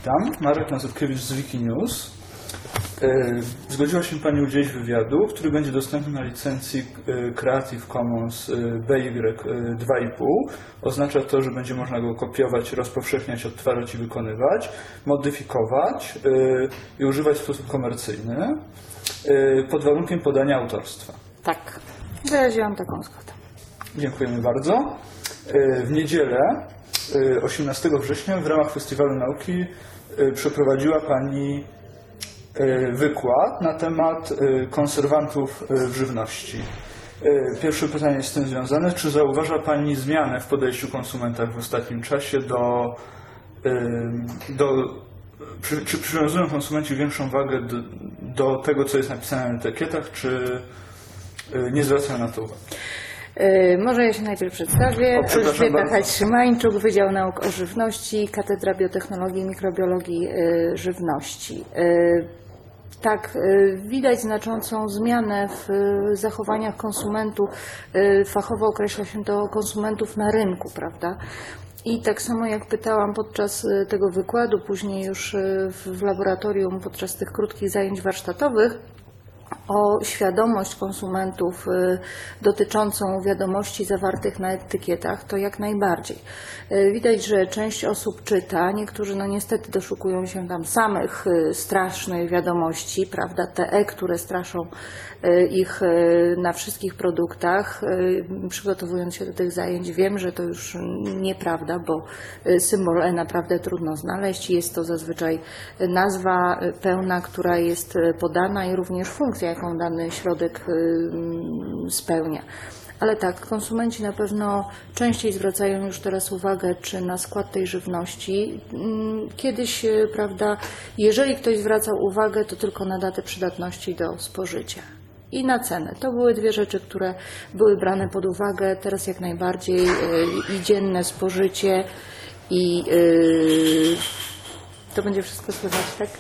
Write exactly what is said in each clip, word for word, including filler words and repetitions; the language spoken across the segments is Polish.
Witam, Marek Mazurkiewicz z Wikinews. Zgodziła się Pani udzielić wywiadu, który będzie dostępny na licencji Creative Commons B Y dwa i pół. Oznacza to, że będzie można go kopiować, rozpowszechniać, odtwarzać i wykonywać, modyfikować i używać w sposób komercyjny pod warunkiem podania autorstwa. Tak, wyraziłam taką zgodę. Dziękujemy bardzo. W niedzielę osiemnastego września w ramach Festiwalu Nauki przeprowadziła Pani wykład na temat konserwantów w żywności. Pierwsze pytanie jest z tym związane. Czy zauważa Pani zmianę w podejściu konsumenta w ostatnim czasie do... do czy, czy przywiązują konsumenci większą wagę do, do tego, co jest napisane na etykietach, czy nie zwracają na to uwagi? Może ja się najpierw przedstawię. Elżbieta Hajt-Szymańczuk, Wydział Nauk o Żywności, Katedra Biotechnologii i Mikrobiologii Żywności. Tak, widać znaczącą zmianę w zachowaniach konsumentów. Fachowo określa się to konsumentów na rynku, prawda? I tak samo jak pytałam podczas tego wykładu, później już w laboratorium podczas tych krótkich zajęć warsztatowych, o świadomość konsumentów dotyczącą wiadomości zawartych na etykietach, to jak najbardziej. Widać, że część osób czyta, niektórzy no niestety doszukują się tam samych strasznych wiadomości, prawda, te E, które straszą ich na wszystkich produktach. Przygotowując się do tych zajęć, wiem, że to już nieprawda, bo symbol E naprawdę trudno znaleźć. Jest to zazwyczaj nazwa pełna, która jest podana i również funkcja, jaką dany środek spełnia. Ale tak, konsumenci na pewno częściej zwracają już teraz uwagę, czy na skład tej żywności. Kiedyś, prawda, jeżeli ktoś zwracał uwagę, to tylko na datę przydatności do spożycia i na cenę. To były dwie rzeczy, które były brane pod uwagę. Teraz jak najbardziej i dzienne spożycie i yy, to będzie wszystko słychać, tak?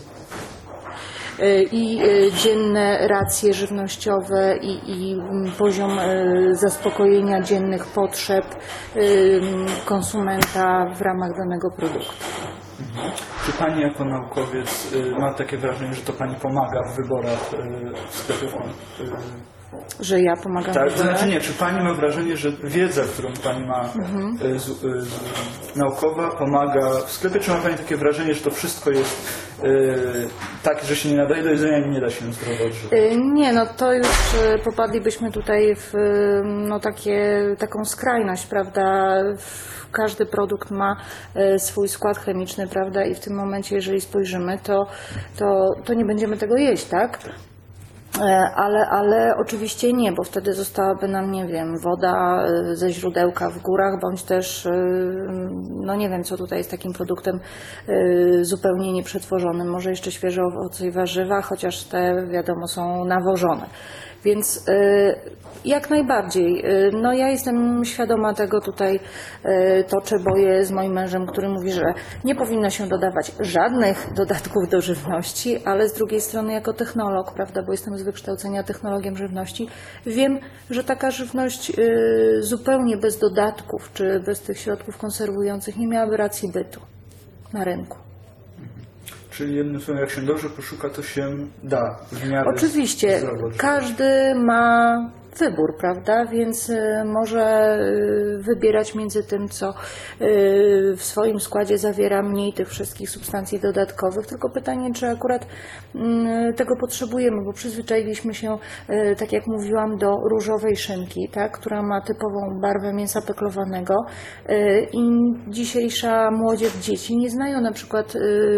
I dzienne racje żywnościowe i, i poziom zaspokojenia dziennych potrzeb konsumenta w ramach danego produktu. Czy Pani jako naukowiec ma takie wrażenie, że to Pani pomaga w wyborach w sklepie? Że ja pomagam tak, w wyborach? Znaczy nie, czy Pani ma wrażenie, że wiedza, którą Pani ma mhm. z, z, naukowa, pomaga w sklepie? Czy ma Pani takie wrażenie, że to wszystko jest tak, że się nie nadaje do jedzenia i nie da się zdrowo odżywiać? Nie, no to już popadlibyśmy tutaj w no, takie, taką skrajność, prawda? Każdy produkt ma swój skład chemiczny, prawda? I w tym momencie, jeżeli spojrzymy, to, to, to nie będziemy tego jeść, tak? Ale, ale oczywiście nie, bo wtedy zostałaby nam, nie wiem, woda ze źródełka w górach, bądź też, no nie wiem, co tutaj jest takim produktem zupełnie nieprzetworzonym. Może jeszcze świeże owoce i warzywa, chociaż te, wiadomo, są nawożone. Więc jak najbardziej. No ja jestem świadoma tego, tutaj toczę boje z moim mężem, który mówi, że nie powinno się dodawać żadnych dodatków do żywności, ale z drugiej strony jako technolog, prawda, bo jestem z wykształcenia technologiem żywności, wiem, że taka żywność zupełnie bez dodatków czy bez tych środków konserwujących nie miałaby racji bytu na rynku. Czyli jednym słowem, jak się dobrze poszuka, to się da w miarę. Oczywiście, każdy ma wybór, prawda, więc może wybierać między tym, co w swoim składzie zawiera mniej tych wszystkich substancji dodatkowych, tylko pytanie, czy akurat tego potrzebujemy, bo przyzwyczailiśmy się, tak jak mówiłam, do różowej szynki, tak, która ma typową barwę mięsa peklowanego i dzisiejsza młodzież, dzieci nie znają na przykład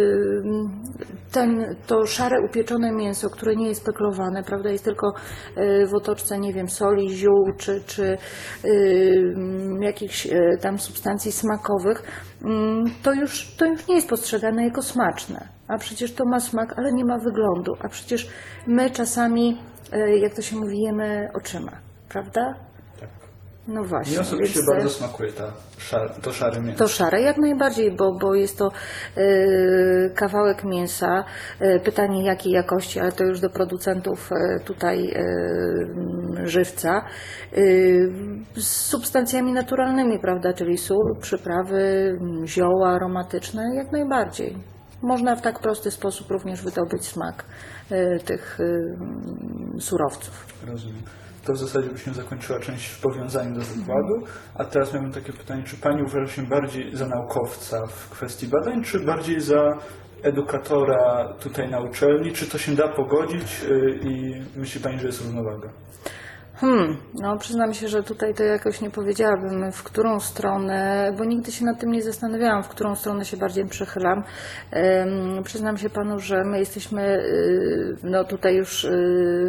ten, to szare upieczone mięso, które nie jest peklowane, prawda, jest tylko w otoczce, nie wiem, soli, ziół czy, czy yy, jakichś yy, tam substancji smakowych, yy, to, już, to już nie jest postrzegane jako smaczne. A przecież to ma smak, ale nie ma wyglądu. A przecież my czasami, yy, jak to się mówi, jemy oczyma, prawda? Tak. No właśnie. Mi osobiście więc, bardzo smakuje ta, szar, to szare mięso. To szare jak najbardziej, bo, bo jest to y, kawałek mięsa. Y, pytanie jakiej jakości, ale to już do producentów y, tutaj y, żywca. Y, z substancjami naturalnymi, prawda, czyli sól, przyprawy, zioła aromatyczne, jak najbardziej. Można w tak prosty sposób również wydobyć smak y, tych y, surowców. Rozumiem. To w zasadzie byśmy zakończyła część w powiązaniu do wykładu, a teraz miałbym takie pytanie, czy Pani uważa się bardziej za naukowca w kwestii badań, czy bardziej za edukatora tutaj na uczelni? Czy to się da pogodzić y, i myśli Pani, że jest równowaga? Hmm, no przyznam się, że tutaj to jakoś nie powiedziałabym, w którą stronę, bo nigdy się nad tym nie zastanawiałam, w którą stronę się bardziej przychylam. Um, przyznam się Panu, że my jesteśmy y, no tutaj już y,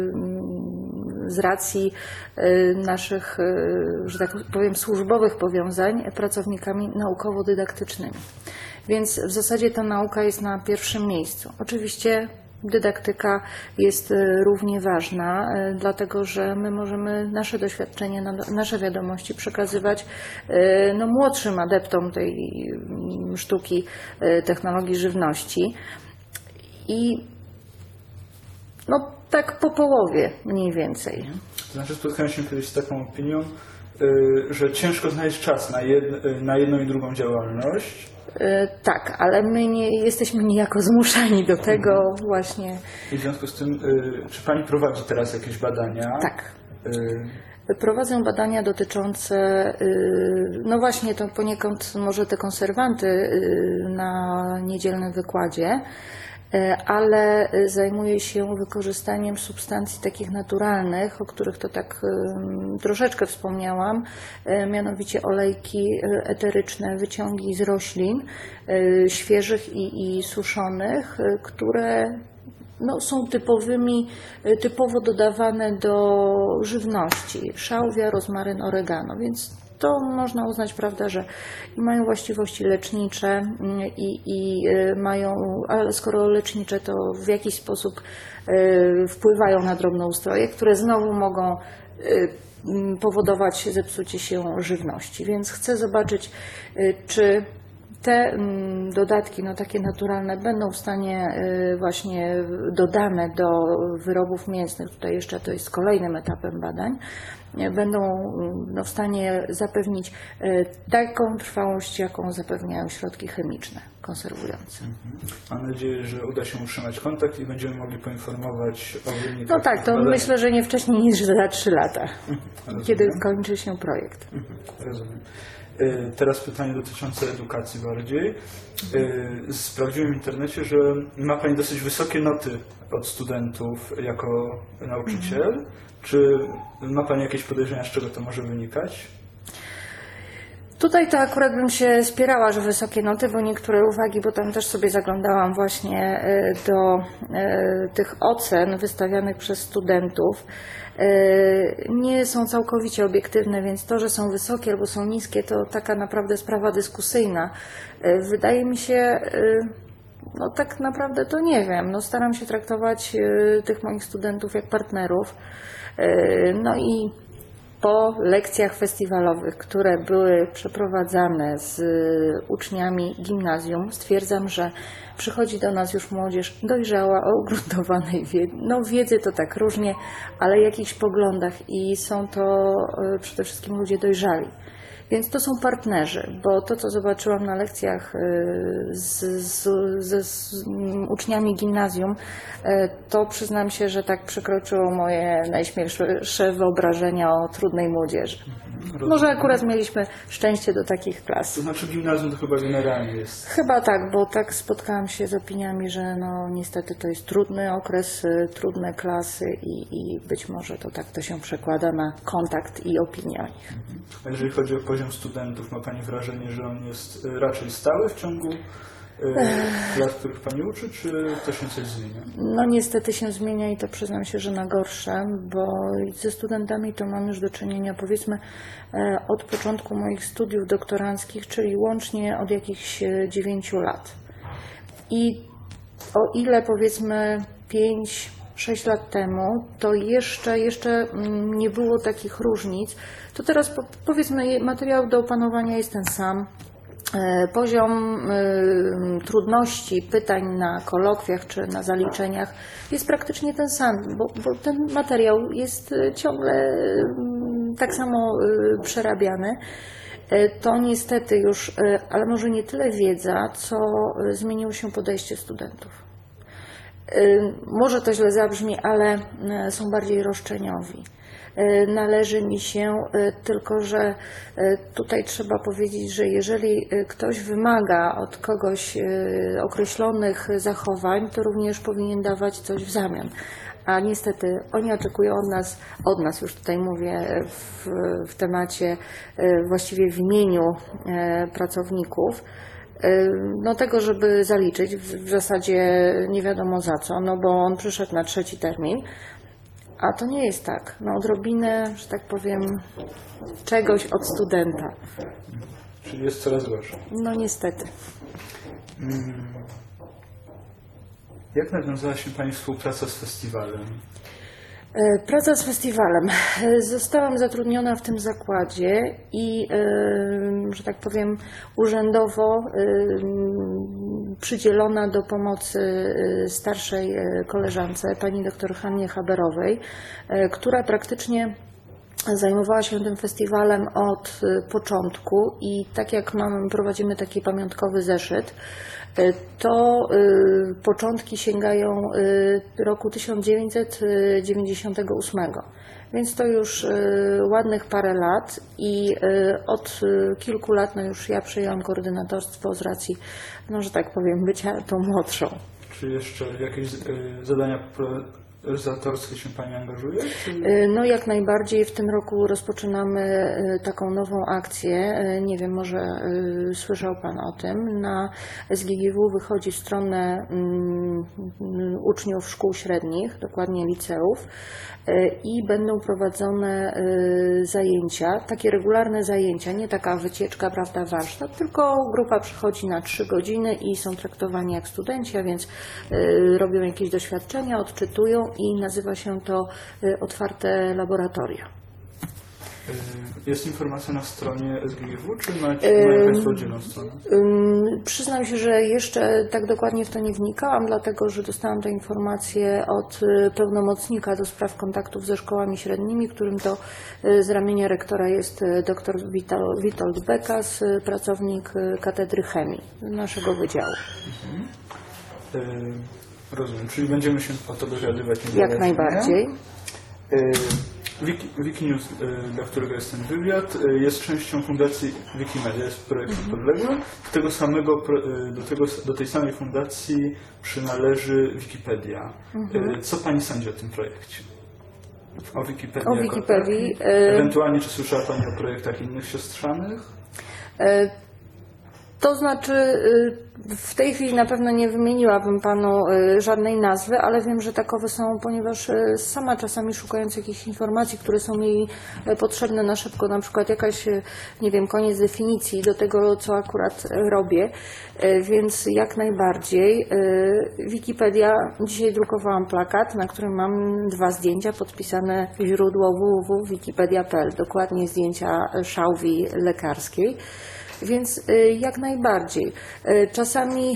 z racji y, naszych, y, że tak powiem, służbowych powiązań pracownikami naukowo-dydaktycznymi. Więc w zasadzie ta nauka jest na pierwszym miejscu. Oczywiście dydaktyka jest równie ważna, dlatego że my możemy nasze doświadczenie, nasze wiadomości przekazywać no, młodszym adeptom tej sztuki, technologii żywności. I no tak po połowie mniej więcej. To znaczy spotkałem się kiedyś z taką opinią, że ciężko znaleźć czas na, jed, na jedną i drugą działalność. Tak, ale my nie jesteśmy niejako zmuszani do tego mhm. właśnie. I w związku z tym, czy Pani prowadzi teraz jakieś badania? Tak. Prowadzę badania dotyczące, no właśnie to poniekąd może te konserwanty na niedzielnym wykładzie, ale zajmuję się wykorzystaniem substancji takich naturalnych, o których to tak troszeczkę wspomniałam, mianowicie olejki eteryczne, wyciągi z roślin świeżych i, i suszonych, które no, są typowymi, typowo dodawane do żywności, szałwia, rozmaryn, oregano, więc to można uznać, prawda, że i mają właściwości lecznicze i, i mają, ale skoro lecznicze, to w jakiś sposób wpływają na drobnoustroje, które znowu mogą powodować zepsucie się żywności. Więc chcę zobaczyć, czy te dodatki, no takie naturalne, będą w stanie właśnie dodane do wyrobów mięsnych, tutaj jeszcze to jest kolejnym etapem badań, będą no, w stanie zapewnić taką trwałość, jaką zapewniają środki chemiczne konserwujące. Mam nadzieję, że uda się utrzymać kontakt i będziemy mogli poinformować o wynikach. No tak, to badań. Myślę, że nie wcześniej niż za trzy lata, kiedy kończy się projekt. Rozumiem. Teraz pytanie dotyczące edukacji bardziej. Sprawdziłem w internecie, że ma Pani dosyć wysokie noty od studentów jako nauczyciel. Czy ma Pani jakieś podejrzenia, z czego to może wynikać? Tutaj to akurat bym się spierała, że wysokie noty, bo niektóre uwagi, bo tam też sobie zaglądałam właśnie do tych ocen wystawianych przez studentów, nie są całkowicie obiektywne, więc to, że są wysokie albo są niskie, to taka naprawdę sprawa dyskusyjna. Wydaje mi się, no tak naprawdę to nie wiem, no staram się traktować tych moich studentów jak partnerów, no i po lekcjach festiwalowych, które były przeprowadzane z uczniami gimnazjum, stwierdzam, że przychodzi do nas już młodzież dojrzała, o ugruntowanej wiedzy. No wiedzy to tak różnie, ale jakichś poglądach i są to przede wszystkim ludzie dojrzali. Więc to są partnerzy, bo to, co zobaczyłam na lekcjach z, z, z, z uczniami gimnazjum, to przyznam się, że tak przekroczyło moje najśmielsze wyobrażenia o trudnej młodzieży. Rozumiem. Może akurat mieliśmy szczęście do takich klas. To znaczy gimnazjum to chyba generalnie jest. Chyba tak, bo tak spotkałam się z opiniami, że no niestety to jest trudny okres, trudne klasy i, i być może to tak to się przekłada na kontakt i opinię o nich. A jeżeli chodzi o poziom studentów, ma Pani wrażenie, że on jest raczej stały w ciągu lat, których Pani uczy, czy to się coś zmienia? No niestety się zmienia i to przyznam się, że na gorsze, bo ze studentami to mam już do czynienia powiedzmy od początku moich studiów doktoranckich, czyli łącznie od jakichś dziewięciu lat. I o ile powiedzmy pięć sześć lat temu, to jeszcze, jeszcze nie było takich różnic. To teraz powiedzmy materiał do opanowania jest ten sam. Poziom y, trudności pytań na kolokwiach czy na zaliczeniach jest praktycznie ten sam, bo, bo ten materiał jest ciągle y, tak samo y, przerabiany. Y, to niestety już, y, ale może nie tyle wiedza, co y, zmieniło się podejście studentów. Y, może to źle zabrzmi, ale y, są bardziej roszczeniowi. Należy mi się, tylko że tutaj trzeba powiedzieć, że jeżeli ktoś wymaga od kogoś określonych zachowań, to również powinien dawać coś w zamian. A niestety oni oczekują od nas, od nas już tutaj mówię w, w temacie, właściwie w imieniu pracowników, no tego, żeby zaliczyć w zasadzie nie wiadomo za co, no bo on przyszedł na trzeci termin. A to nie jest tak. No odrobinę, że tak powiem, czegoś od studenta. Czyli jest coraz gorzej. No niestety. Hmm. Jak nawiązała się Pani współpraca z festiwalem? Praca z festiwalem. Zostałam zatrudniona w tym zakładzie i, że tak powiem, urzędowo przydzielona do pomocy starszej koleżance, pani doktor Hannie Haberowej, która praktycznie zajmowała się tym festiwalem od początku i tak jak mamy, prowadzimy taki pamiątkowy zeszyt, to y, początki sięgają y, roku tysiąc dziewięćset dziewięćdziesiątego ósmego. Więc to już y, ładnych parę lat i y, od y, kilku lat no już ja przejęłam koordynatorstwo z racji, no, że tak powiem, bycia tą młodszą. Czy jeszcze jakieś y, zadania organizatorskie się Pani angażuje? Czy... No jak najbardziej. W tym roku rozpoczynamy taką nową akcję. Nie wiem, może słyszał Pan o tym. Na S G G W wychodzi w stronę um, uczniów szkół średnich, dokładnie liceów, i będą prowadzone zajęcia, takie regularne zajęcia, nie taka wycieczka, prawda, warsztat, tylko grupa przychodzi na trzy godziny i są traktowani jak studenci, a więc robią jakieś doświadczenia, odczytują i nazywa się to otwarte laboratoria. Jest informacja na stronie S G G W, czy macie, mają Państwo oddzielną stronę? Przyznam się, że jeszcze tak dokładnie w to nie wnikałam, dlatego że dostałam tę informację od pełnomocnika do spraw kontaktów ze szkołami średnimi, którym to z ramienia rektora jest dr Witold Bekas, pracownik Katedry Chemii naszego wydziału. Mhm. Rozumiem, czyli będziemy się o to dowiadywać. Jak najbardziej. Wiki, Wikinews, dla którego jest ten wywiad, jest częścią fundacji Wikimedia, jest projektem mhm. podległym. Do tego samego, do, tego, do tej samej fundacji przynależy Wikipedia. Mhm. Co Pani sądzi o tym projekcie? O Wikipedii? O Wikipedii. Tak? Ewentualnie, czy słyszała Pani o projektach innych siostrzanych? E To znaczy, w tej chwili na pewno nie wymieniłabym Panu żadnej nazwy, ale wiem, że takowe są, ponieważ sama czasami szukając jakichś informacji, które są mi potrzebne na szybko, na przykład jakaś, nie wiem, koniec definicji do tego, co akurat robię, więc jak najbardziej. Wikipedia, dzisiaj drukowałam plakat, na którym mam dwa zdjęcia, podpisane źródło w w w kropka wikipedia kropka p l, dokładnie zdjęcia szałwi lekarskiej. Więc jak najbardziej. Czasami,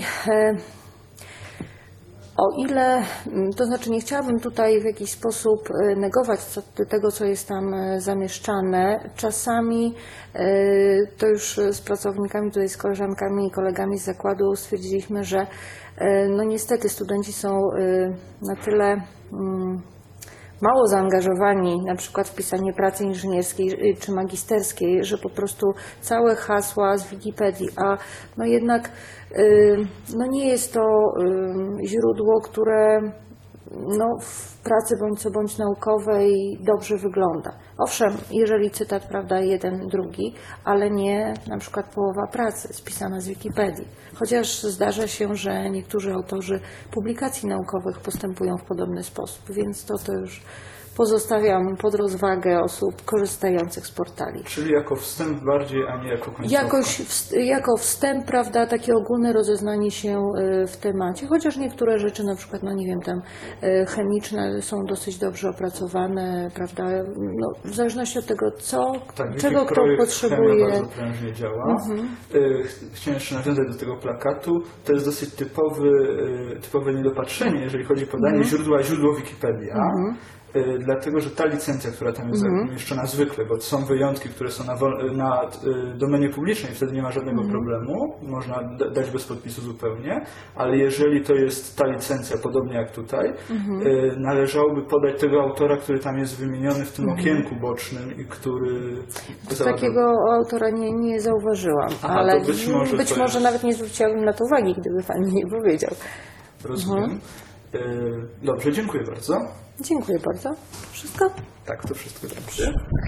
o ile, to znaczy nie chciałabym tutaj w jakiś sposób negować co, tego, co jest tam zamieszczane, czasami to już z pracownikami, tutaj z koleżankami i kolegami z zakładu stwierdziliśmy, że no niestety studenci są na tyle mało zaangażowani na przykład w pisanie pracy inżynierskiej czy magisterskiej, że po prostu całe hasła z Wikipedii, a no jednak no nie jest to źródło, które no w pracy bądź co bądź naukowej dobrze wygląda. Owszem, jeżeli cytat, prawda, jeden, drugi, ale nie na przykład połowa pracy spisana z Wikipedii. Chociaż zdarza się, że niektórzy autorzy publikacji naukowych postępują w podobny sposób, więc to, to już pozostawiam pod rozwagę osób korzystających z portali. Czyli jako wstęp bardziej, a nie jako końcówka. Jakoś wst- jako wstęp, prawda, takie ogólne rozeznanie się y, w temacie, chociaż niektóre rzeczy, na przykład, no nie wiem, tam y, chemiczne są dosyć dobrze opracowane, prawda, no, w zależności od tego, co, tak, czego kto projekt potrzebuje. Chemia bardzo prężnie działa. Mhm. Y, Chciałem jeszcze nawiązać do tego plakatu. To jest dosyć typowy, y, typowe niedopatrzenie, jeżeli chodzi o podanie Mhm. źródła, źródło Wikipedia. Mhm. Y, Dlatego, że ta licencja, która tam jest Mhm. zamieszczona zwykle, bo są wyjątki, które są na, wol- na y, domenie publicznej, wtedy nie ma żadnego Mhm. problemu, można d- dać bez podpisu zupełnie, ale jeżeli to jest ta licencja, podobnie jak tutaj, Mhm. y, należałoby podać tego autora, który tam jest wymieniony w tym okienku bocznym i który... Takiego autora nie, nie zauważyłam, Aha, ale to być może być to może jest- nawet nie zwróciłabym na to uwagi, gdyby Pan mi nie powiedział. Rozumiem. Mhm. Y, Dobrze, dziękuję bardzo. Dziękuję bardzo. Wszystko? Tak, to wszystko dobrze.